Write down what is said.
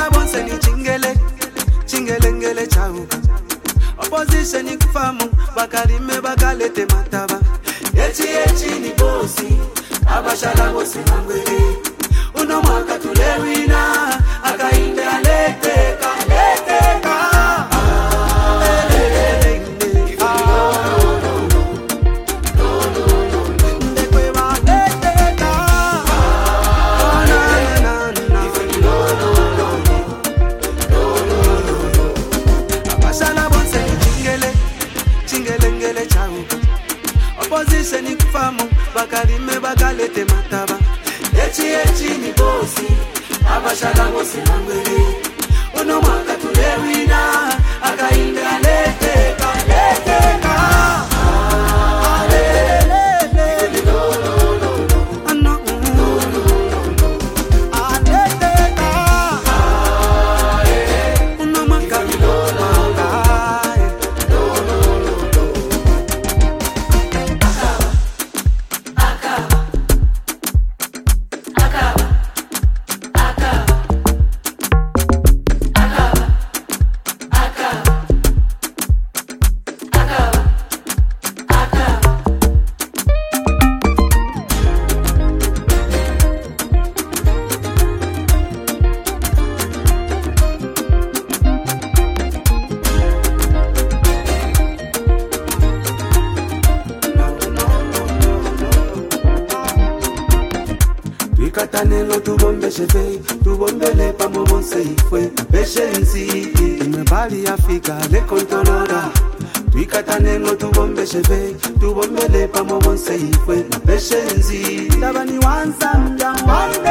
Abashala bonse ni chingele, chingelengele chauka. Opposition ni kufamu, bakalime bakalete mataba. Echi ni bosi, abashala bonse mangwele. Uno mwaka tulewina, akainde aleteka. Opposition ni kufamu, bakalime bakalete mataba. Echi ni bosi, abashala bosi mangwele. Uno mwaka tulewina, akainde aleteka. Katanelo tu bombe chefe, tu bombe le pa mo bonse fue patience. Imebali Afrika le controlora. Tu katanelo tu bombe chefe, tu bombe le pa mo bonse fue patience. Tabani wansa mjangwa.